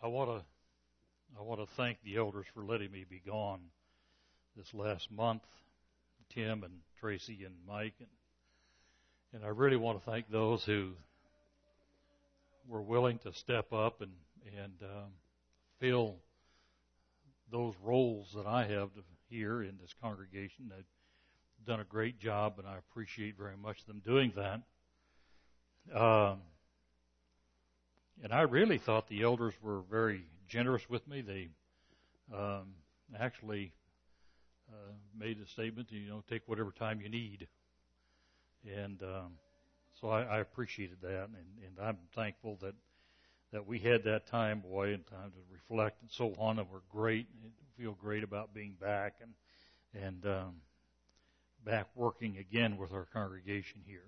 I want to thank the elders for letting me be gone this last month, Tim and Tracy and Mike, and I really want to thank those who were willing to step up and fill those roles that I have here in this congregation. They've done a great job, and I appreciate very much them doing that. And I really thought the elders were very generous with me. They actually made a statement, take whatever time you need. And so I appreciated that, and I'm thankful that we had that time away and time to reflect and so on, and we're great. I feel great about being back and back working again with our congregation here.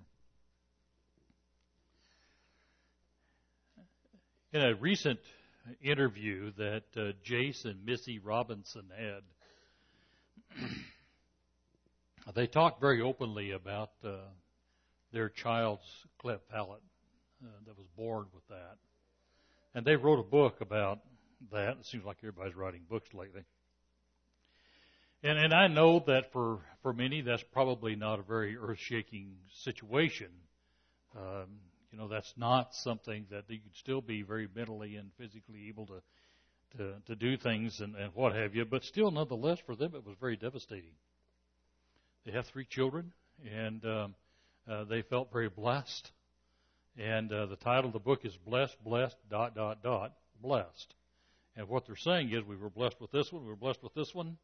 In a recent interview that Jace and Missy Robinson had, they talked very openly about their child's cleft palate that was born with that. And they wrote a book about that. It seems like everybody's writing books lately. And I know that for many that's probably not a very earth-shaking situation. That's not something that you could still be very mentally and physically able to do things and what have you. But still, nonetheless, for them it was very devastating. They have 3 children, and they felt very blessed. And the title of the book is Blessed, Blessed. And what they're saying is we were blessed with this one, we were blessed with this one,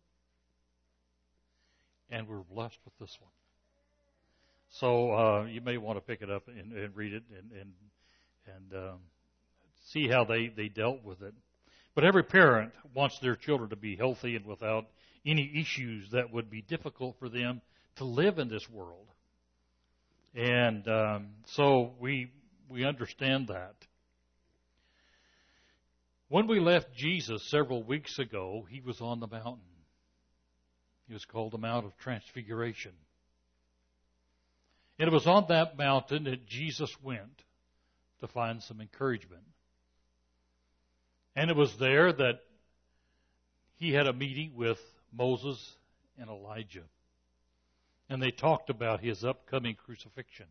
and we were blessed with this one. So you may want to pick it up and read it and see how they dealt with it. But every parent wants their children to be healthy and without any issues that would be difficult for them to live in this world. And so we understand that. When we left Jesus several weeks ago, he was on the mountain. It was called the Mount of Transfiguration. And it was on that mountain that Jesus went to find some encouragement. And it was there that he had a meeting with Moses and Elijah. And they talked about his upcoming crucifixion.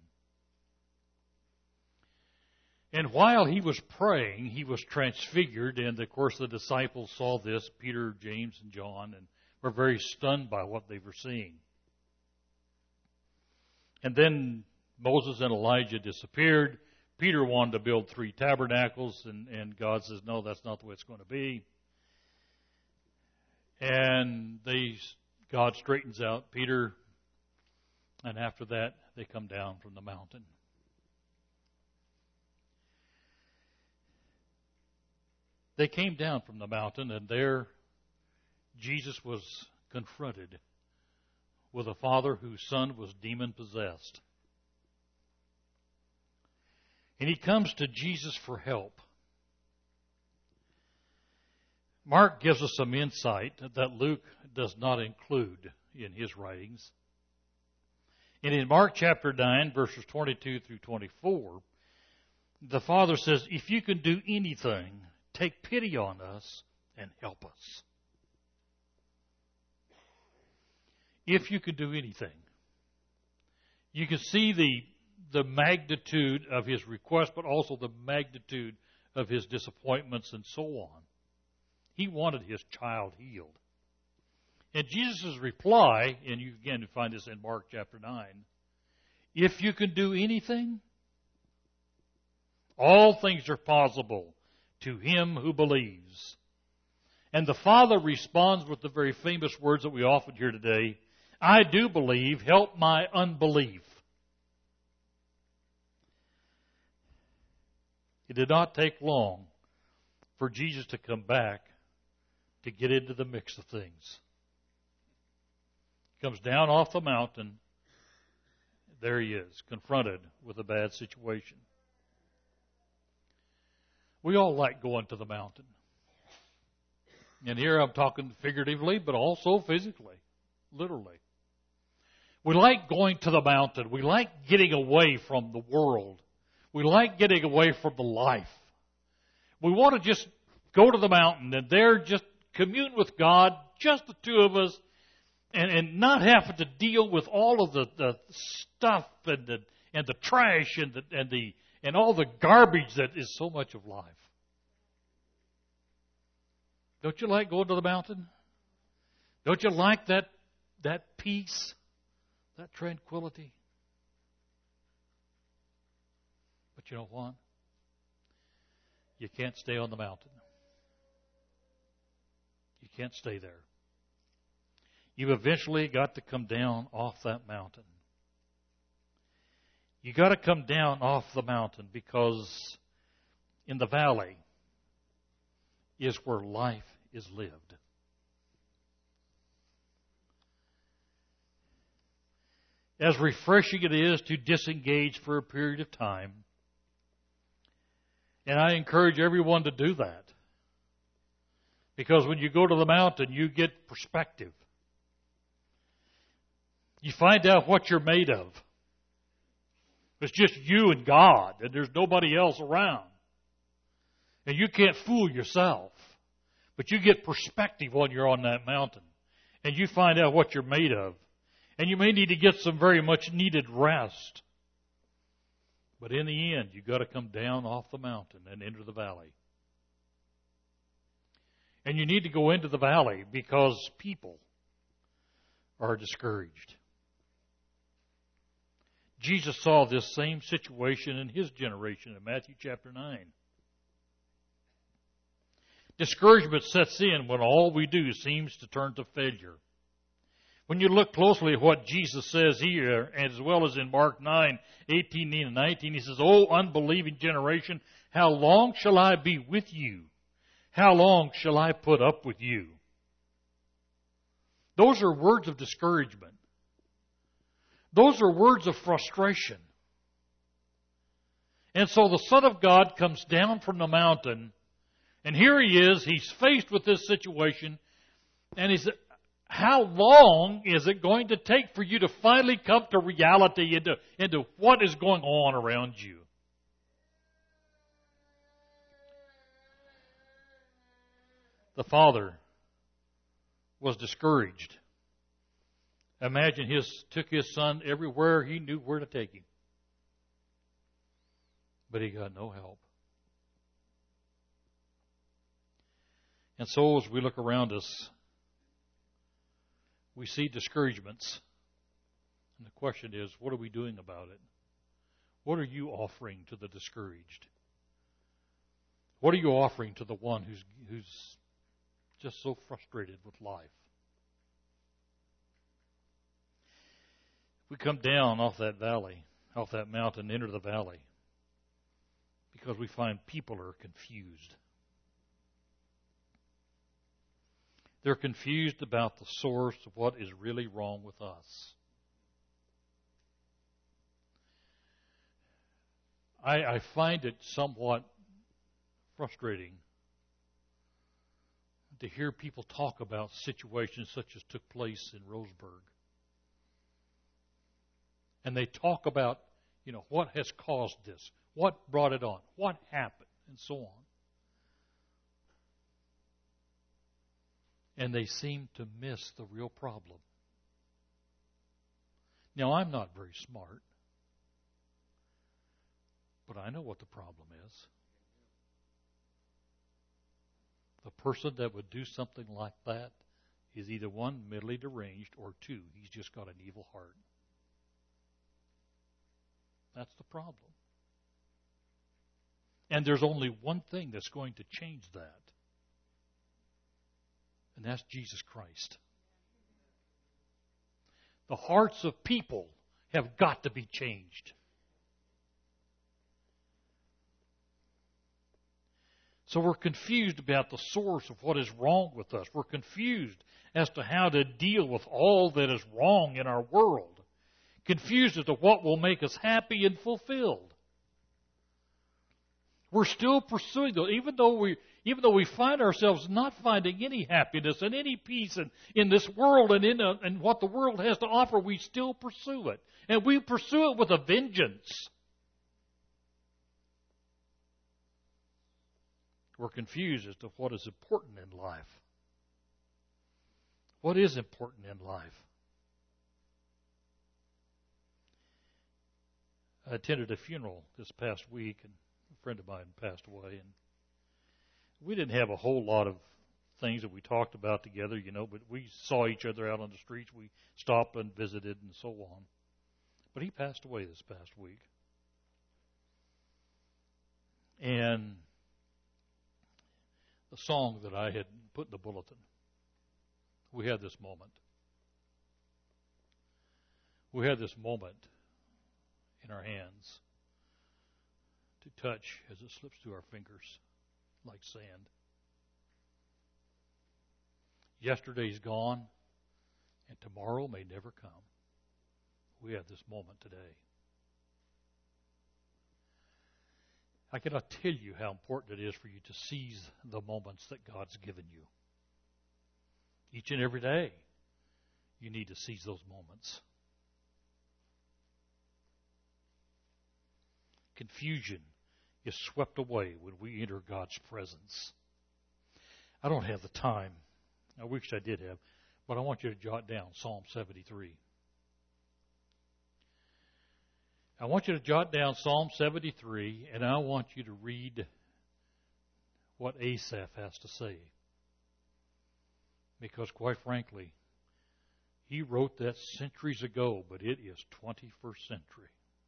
And while he was praying, he was transfigured. And, of course, the disciples saw this, Peter, James, and John, and were very stunned by what they were seeing. And then Moses and Elijah disappeared. Peter wanted to build 3 tabernacles, and God says, no, that's not the way it's going to be. And God straightens out Peter, and after that, they come down from the mountain. They came down from the mountain, and there Jesus was confronted with a father whose son was demon-possessed. And he comes to Jesus for help. Mark gives us some insight that Luke does not include in his writings. And in Mark chapter 9, verses 22 through 24, the father says, if you can do anything, take pity on us and help us. If you could do anything. You can see the magnitude of his request, but also the magnitude of his disappointments and so on. He wanted his child healed. And Jesus' reply, and you again find this in Mark chapter 9, if you can do anything, all things are possible to him who believes. And the Father responds with the very famous words that we often hear today, I do believe, help my unbelief. It did not take long for Jesus to come back to get into the mix of things. He comes down off the mountain. There he is, confronted with a bad situation. We all like going to the mountain. And here I'm talking figuratively, but also physically, literally. We like going to the mountain. We like getting away from the world. We like getting away from the life. We want to just go to the mountain and there just commune with God, just the two of us, and not having to deal with all of the stuff and the trash and all the garbage that is so much of life. Don't you like going to the mountain? Don't you like that peace, that tranquility? But you know what? You can't stay on the mountain. You can't stay there. You've eventually got to come down off that mountain. You got to come down off the mountain, because in the valley is where life is lived. As refreshing it is to disengage for a period of time, and I encourage everyone to do that, because when you go to the mountain, you get perspective. You find out what you're made of. It's just you and God, and there's nobody else around. And you can't fool yourself. But you get perspective when you're on that mountain. And you find out what you're made of. And you may need to get some very much needed rest. But in the end, you've got to come down off the mountain and into the valley. And you need to go into the valley because people are discouraged. Jesus saw this same situation in his generation in Matthew chapter 9. Discouragement sets in when all we do seems to turn to failure. When you look closely at what Jesus says here, as well as in Mark 9:18 and 19, he says, "O unbelieving generation, how long shall I be with you? How long shall I put up with you?" Those are words of discouragement. Those are words of frustration. And so the Son of God comes down from the mountain, and here he is, he's faced with this situation, and he said, how long is it going to take for you to finally come to reality, into what is going on around you? The father was discouraged. Imagine took his son everywhere he knew where to take him. But he got no help. And so as we look around us, we see discouragements. And the question is, what are we doing about it? What are you offering to the discouraged? What are you offering to the one who's just so frustrated with life? We come down off that valley, off that mountain, into the valley, because we find people are confused. They're confused about the source of what is really wrong with us. I find it somewhat frustrating to hear people talk about situations such as took place in Roseburg. And they talk about, what has caused this, what brought it on, what happened, and so on. And they seem to miss the real problem. Now, I'm not very smart, but I know what the problem is. The person that would do something like that is either one, mentally deranged, or two, he's just got an evil heart. That's the problem. And there's only one thing that's going to change that. And that's Jesus Christ. The hearts of people have got to be changed. So we're confused about the source of what is wrong with us. We're confused as to how to deal with all that is wrong in our world. Confused as to what will make us happy and fulfilled. We're still pursuing those, even though we find ourselves not finding any happiness and any peace in this world and what the world has to offer, we still pursue it. And we pursue it with a vengeance. We're confused as to what is important in life. What is important in life? I attended a funeral this past week, and a friend of mine passed away, and we didn't have a whole lot of things that we talked about together, but we saw each other out on the streets. We stopped and visited and so on. But he passed away this past week. And the song that I had put in the bulletin, we had this moment. We had this moment in our hands to touch as it slips through our fingers like sand. Yesterday's gone, and tomorrow may never come. We have this moment today. I cannot tell you how important it is for you to seize the moments that God's given you. Each and every day, you need to seize those moments. Confusion is swept away when we enter God's presence. I don't have the time. I wish I did have, but I want you to jot down Psalm 73. I want you to jot down Psalm 73, and I want you to read what Asaph has to say. Because quite frankly, he wrote that centuries ago, but it is 21st century.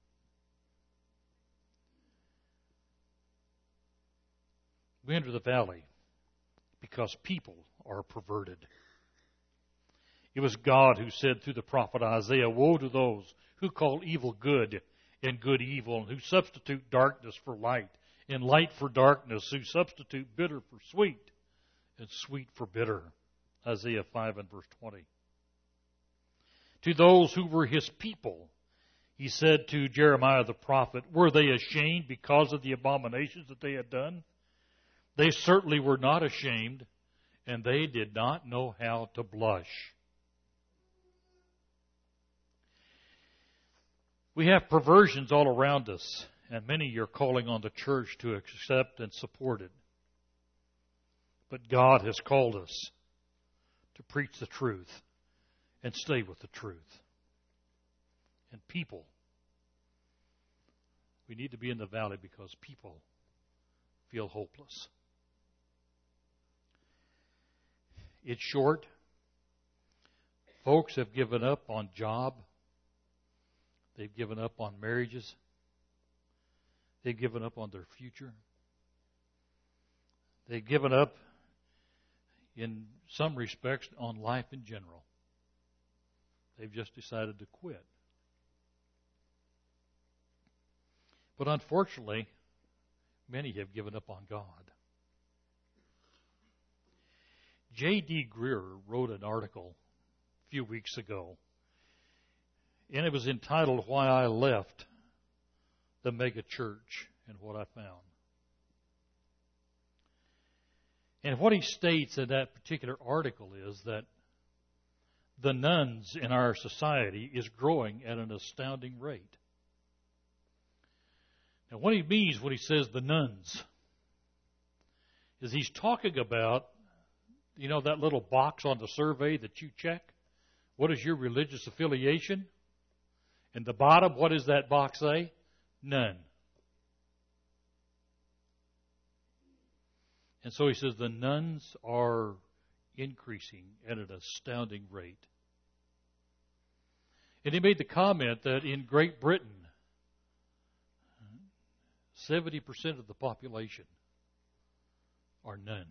We enter the valley because people are perverted. It was God who said through the prophet Isaiah, "Woe to those who call evil good and good evil, and who substitute darkness for light and light for darkness, who substitute bitter for sweet and sweet for bitter." Isaiah 5 and verse 20. To those who were his people, he said to Jeremiah the prophet, "Were they ashamed because of the abominations that they had done? They certainly were not ashamed, and they did not know how to blush." We have perversions all around us, and many are calling on the church to accept and support it. But God has called us to preach the truth and stay with the truth. And people, we need to be in the valley because people feel hopeless. It's short. Folks have given up on job. They've given up on marriages. They've given up on their future. They've given up, in some respects, on life in general. They've just decided to quit. But unfortunately, many have given up on God. J.D. Greer wrote an article a few weeks ago, and it was entitled, "Why I Left the Mega Church and What I Found." And what he states in that particular article is that the nones in our society is growing at an astounding rate. Now, what he means when he says the nones is he's talking about, that little box on the survey that you check. What is your religious affiliation? And the bottom, what does that box say? None. And so he says the nones are increasing at an astounding rate. And he made the comment that in Great Britain, 70% of the population are none.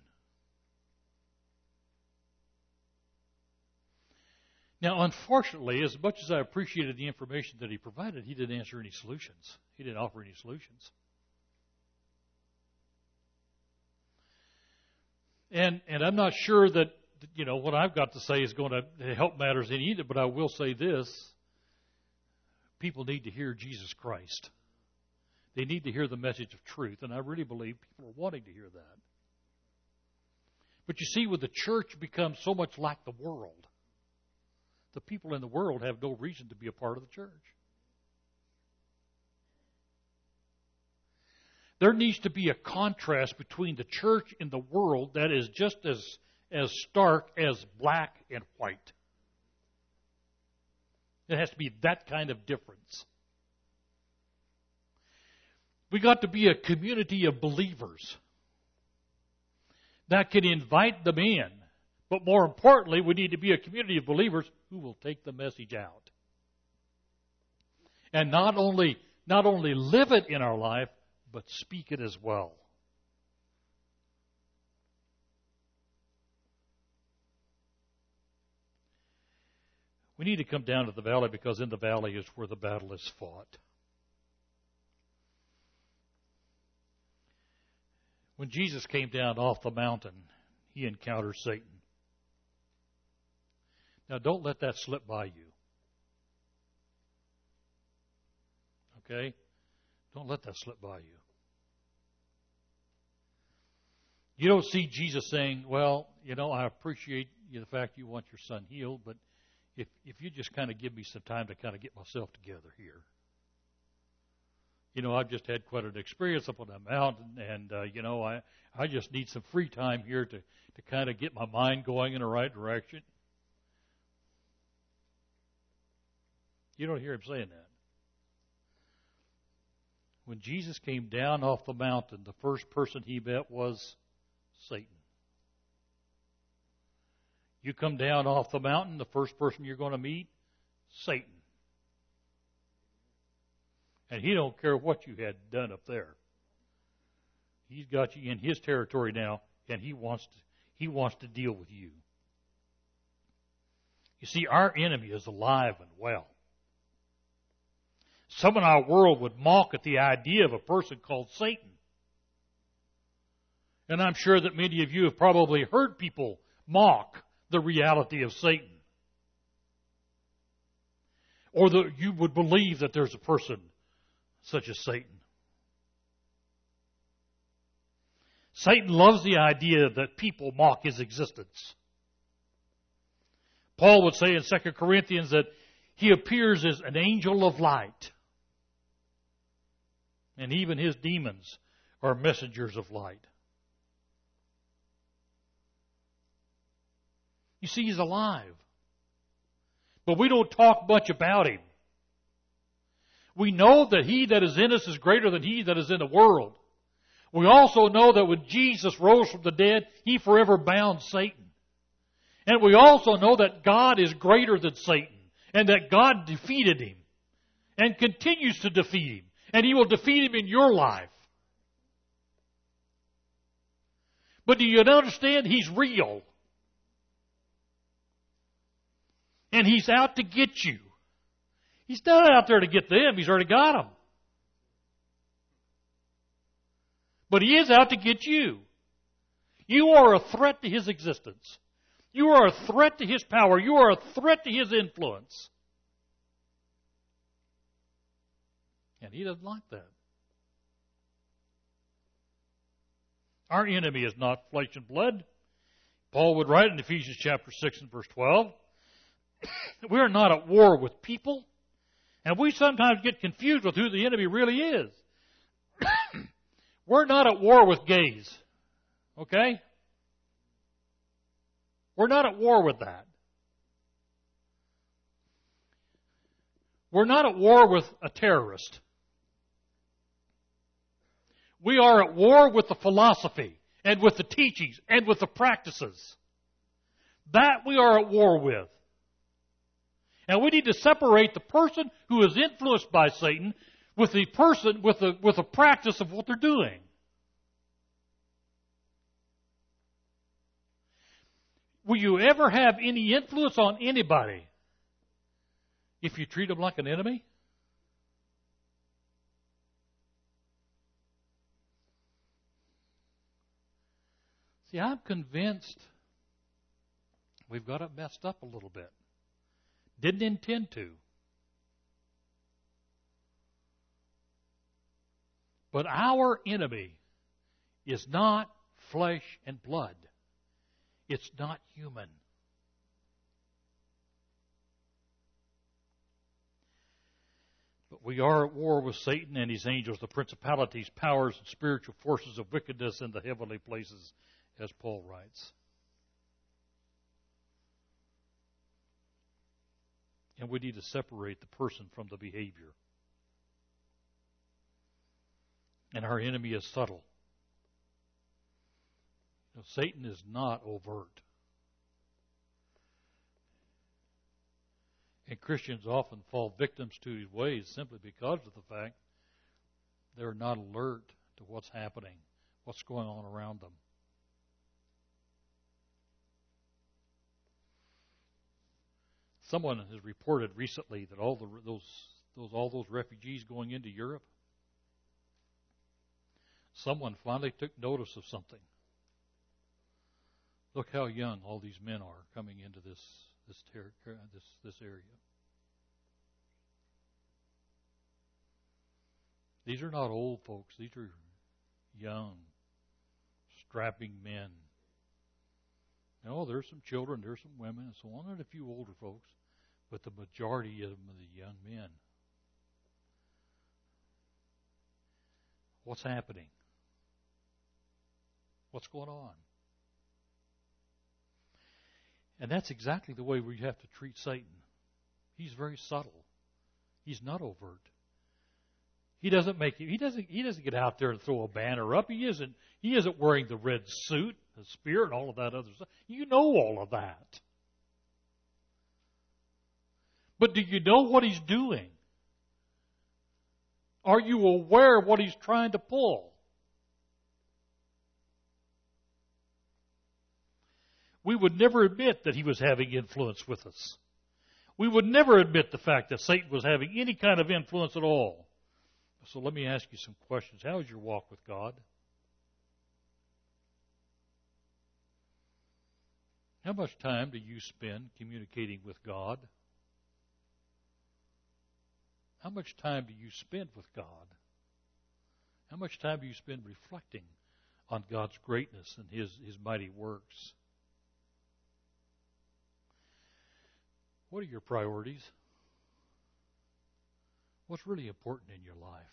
Now, unfortunately, as much as I appreciated the information that he provided, he didn't answer any solutions. He didn't offer any solutions. And I'm not sure that, what I've got to say is going to help matters any either, but I will say this. People need to hear Jesus Christ. They need to hear the message of truth, and I really believe people are wanting to hear that. But you see, when the church becomes so much like the world, the people in the world have no reason to be a part of the church. there needs to be a contrast between the church and the world that is just as stark as black and white. It has to be that kind of difference. We got to be a community of believers that can invite them in. But more importantly, we need to be a community of believers who will take the message out. And not only live it in our life, but speak it as well. We need to come down to the valley because in the valley is where the battle is fought. When Jesus came down off the mountain, he encountered Satan. Now, don't let that slip by you. Okay? Don't let that slip by you. You don't see Jesus saying, well, I appreciate the fact you want your son healed, but if you just kind of give me some time to kind of get myself together here. I've just had quite an experience up on that mountain, and, I just need some free time here to kind of get my mind going in the right direction. You don't hear him saying that. When Jesus came down off the mountain, the first person he met was Satan. You come down off the mountain, the first person you're going to meet, Satan. And he don't care what you had done up there. He's got you in his territory now, and he wants to deal with you. You see, our enemy is alive and well. Some in our world would mock at the idea of a person called Satan. And I'm sure that many of you have probably heard people mock the reality of Satan. Or that you would believe that there's a person such as Satan. Satan loves the idea that people mock his existence. Paul would say in 2 Corinthians that he appears as an angel of light. And even his demons are messengers of light. You see, he's alive. But we don't talk much about him. We know that he that is in us is greater than he that is in the world. We also know that when Jesus rose from the dead, he forever bound Satan. And we also know that God is greater than Satan, and that God defeated him, and continues to defeat him, and he will defeat him in your life. But do you understand? He's real. And he's out to get you. He's not out there to get them. He's already got them. But he is out to get you. You are a threat to his existence. You are a threat to his power. You are a threat to his influence. And he doesn't like that. Our enemy is not flesh and blood. Paul would write in Ephesians chapter 6 and verse 12, we are not at war with people. And we sometimes get confused with who the enemy really is. We're not at war with gays. Okay? We're not at war with that. We're not at war with a terrorist. We are at war with the philosophy and with the teachings and with the practices. That we are at war with. And we need to separate the person who is influenced by Satan with the person, with the practice of what they're doing. Will you ever have any influence on anybody if you treat them like an enemy? See, I'm convinced we've got it messed up a little bit. Didn't intend to. But our enemy is not flesh and blood. It's not human. But We are at war with Satan and his angels, the principalities, powers, and spiritual forces of wickedness in the heavenly places, as Paul writes. And we need to separate the person from the behavior. And our enemy is subtle. Satan is not overt. And Christians often fall victims to his ways simply because of the fact they're not alert to what's happening, what's going on around them. Someone has reported recently that all those refugees going into Europe, someone finally took notice of something. Look how young all these men are coming into this area. These are not old folks. These are young, strapping men. No, there's some children, there's some women, and so on, and a few older folks, but the majority of them are the young men. What's happening? What's going on? And that's exactly the way we have to treat Satan. He's very subtle. He's not overt. He doesn't get out there and throw a banner up. He isn't wearing the red suit, the spear, and all of that other stuff. You know all of that. But do you know what he's doing? Are you aware of what he's trying to pull? We would never admit that he was having influence with us. We would never admit the fact that Satan was having any kind of influence at all. So let me ask you some questions. How is your walk with God? How much time do you spend communicating with God? How much time do you spend with God? How much time do you spend reflecting on God's greatness and His mighty works? What are your priorities? What's really important in your life?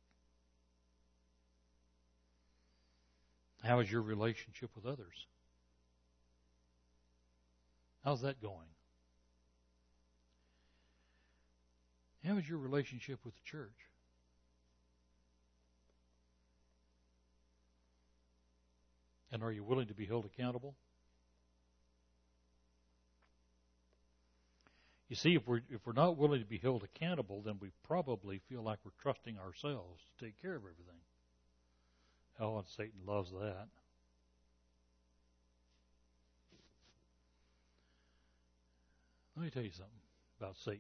How is your relationship with others? How's that going? How is your relationship with the church? And are you willing to be held accountable? You see, if we're not willing to be held accountable, then we probably feel like we're trusting ourselves to take care of everything. Oh, and Satan loves that. Let me tell you something about Satan.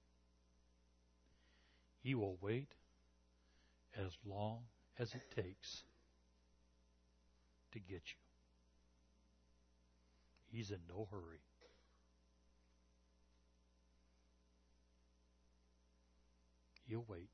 He will wait as long as it takes to get you. He's in no hurry. He'll wait.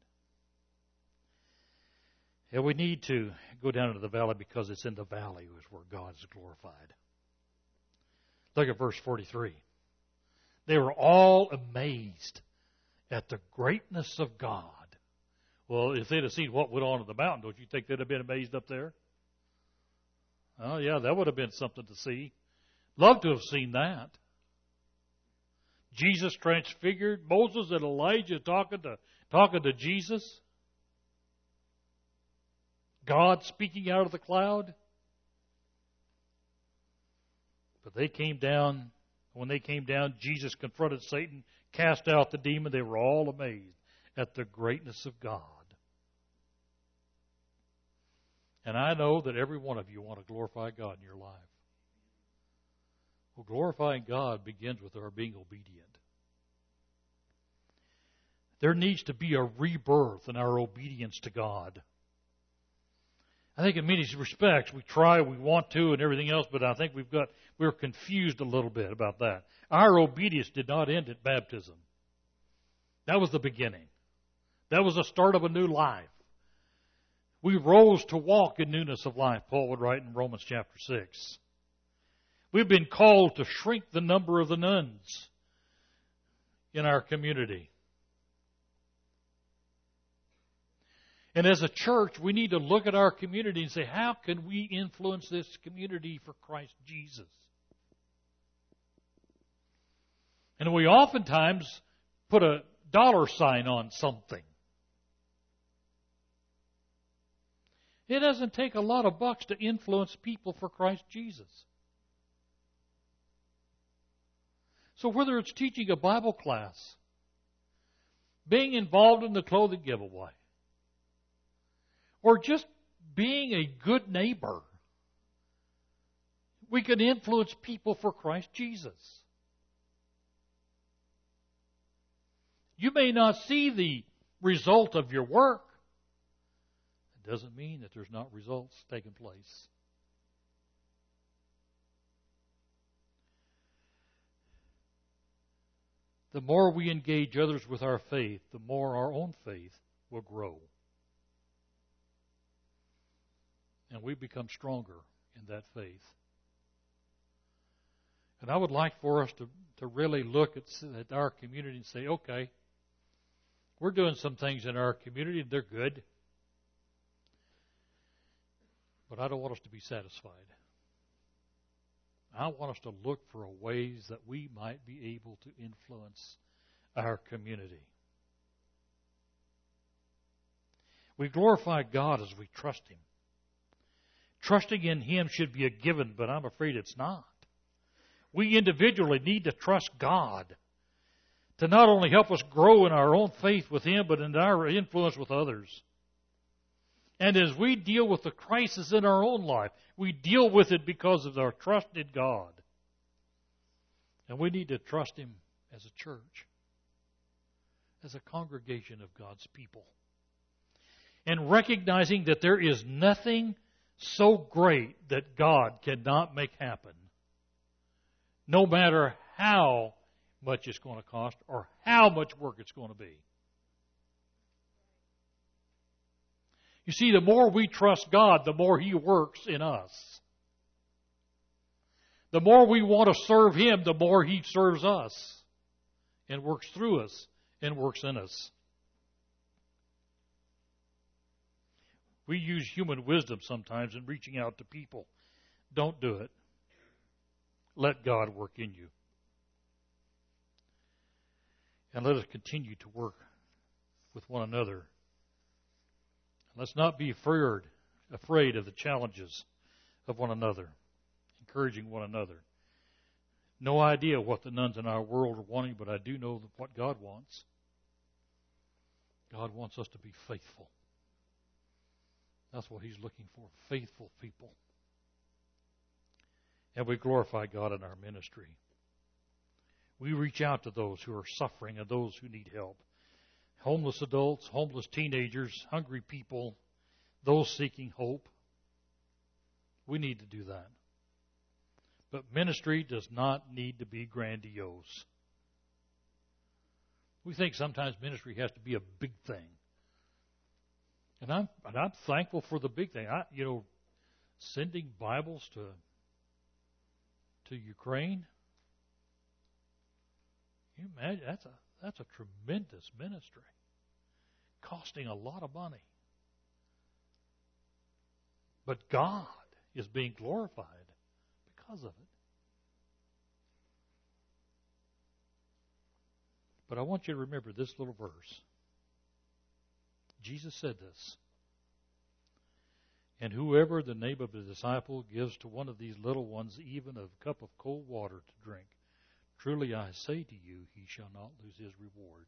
And we need to go down into the valley because it's in the valley is where God is glorified. Look at verse 43. They were all amazed at the greatness of God. Well, if they'd have seen what went on in the mountain, don't you think they'd have been amazed up there? Oh, yeah, that would have been something to see. Love to have seen that. Jesus transfigured, Moses and Elijah talking to Jesus. God speaking out of the cloud. But they came down. When they came down, Jesus confronted Satan, cast out the demon. They were all amazed at the greatness of God. And I know that every one of you want to glorify God in your life. Well, glorifying God begins with our being obedient. There needs to be a rebirth in our obedience to God. I think in many respects we try, we want to, and everything else, but I think we're confused a little bit about that. Our obedience did not end at baptism. That was the beginning. That was the start of a new life. We rose to walk in newness of life, Paul would write in Romans chapter 6. We've been called to shrink the number of the nuns in our community. And as a church, we need to look at our community and say, how can we influence this community for Christ Jesus? And we oftentimes put a dollar sign on something. It doesn't take a lot of bucks to influence people for Christ Jesus. So whether it's teaching a Bible class, being involved in the clothing giveaway, or just being a good neighbor, we can influence people for Christ Jesus. You may not see the result of your work. It doesn't mean that there's not results taking place. The more we engage others with our faith, the more our own faith will grow. And we become stronger in that faith. And I would like for us to really look at our community and say, okay, we're doing some things in our community and they're good. But I don't want us to be satisfied. I want us to look for ways that we might be able to influence our community. We glorify God as we trust Him. Trusting in Him should be a given, but I'm afraid it's not. We individually need to trust God to not only help us grow in our own faith with Him, but in our influence with others. And as we deal with the crisis in our own life, we deal with it because of our trust in God. And we need to trust Him as a church, as a congregation of God's people. And recognizing that there is nothing so great that God cannot make happen, no matter how much it's going to cost or how much work it's going to be. You see, the more we trust God, the more He works in us. The more we want to serve Him, the more He serves us and works through us and works in us. We use human wisdom sometimes in reaching out to people. Don't do it. Let God work in you. And let us continue to work with one another. Let's not be afraid of the challenges of one another, encouraging one another. No idea what the nuns in our world are wanting, but I do know what God wants. God wants us to be faithful. That's what He's looking for, faithful people. And we glorify God in our ministry. We reach out to those who are suffering and those who need help. Homeless adults, homeless teenagers, hungry people, those seeking hope. We need to do that. But ministry does not need to be grandiose. We think sometimes ministry has to be a big thing. And I'm thankful for the big thing. Sending Bibles to Ukraine. Can you imagine? That's a tremendous ministry, costing a lot of money. But God is being glorified because of it. But I want you to remember this little verse. Jesus said this. And whoever the name of a disciple gives to one of these little ones even a cup of cold water to drink, truly I say to you, he shall not lose his reward.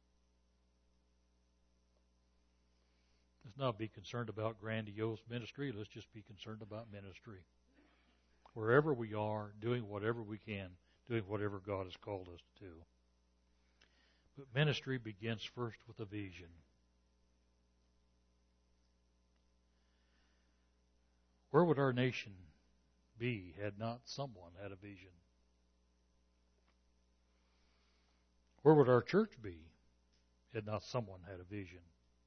Let's not be concerned about grandiose ministry. Let's just be concerned about ministry. Wherever we are, doing whatever we can, doing whatever God has called us to do. But ministry begins first with a vision. Where would our nation be had not someone had a vision? Where would our church be had not someone had a vision?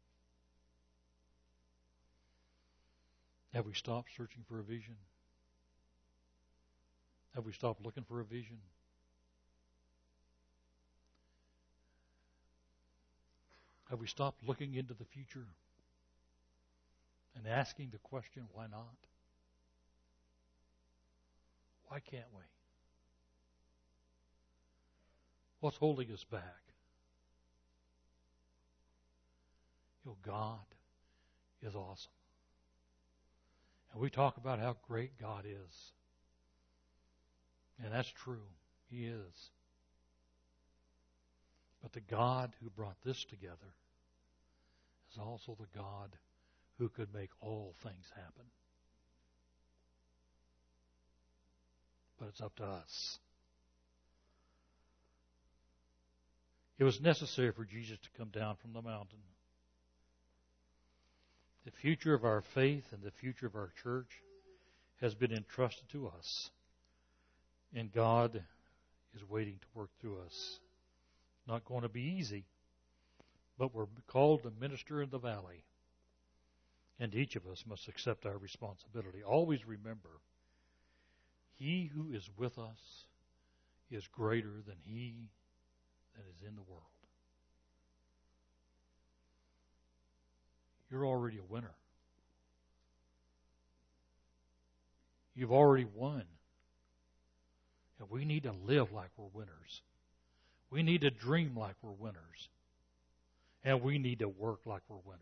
Have we stopped searching for a vision? Have we stopped looking for a vision? Have we stopped looking into the future? and asking the question, why not? Why can't we? What's holding us back? God is awesome. And we talk about how great God is. And that's true. He is. But the God who brought this together is also the God who could make all things happen. But it's up to us. It was necessary for Jesus to come down from the mountain. The future of our faith and the future of our church has been entrusted to us. And God is waiting to work through us. Not going to be easy, but we're called to minister in the valley. And each of us must accept our responsibility. Always remember, he who is with us is greater than he that is in the world. You're already a winner. You've already won. And we need to live like we're winners. We need to dream like we're winners. And we need to work like we're winners.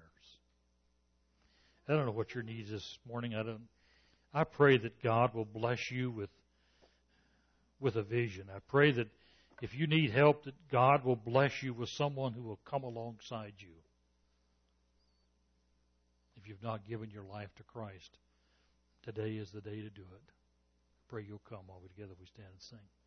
I don't know what your needs this morning. I pray that God will bless you with a vision. I pray that if you need help, that God will bless you with someone who will come alongside you. If you've not given your life to Christ, today is the day to do it. I pray you'll come while together we stand and sing.